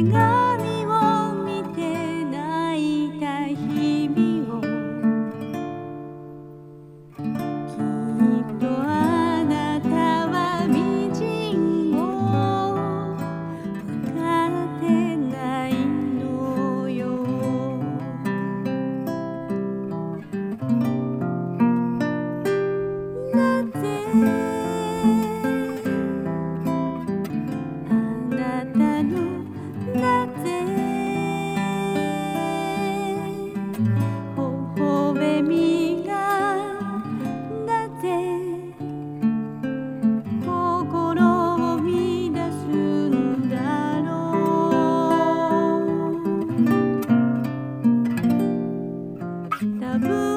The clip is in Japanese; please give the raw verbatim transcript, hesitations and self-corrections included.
鏡を見て泣いた日々をきっとあなたは微塵を分かってないのよ。なぜあなたのなぜ微笑みがなぜ心を乱すんだろう。多分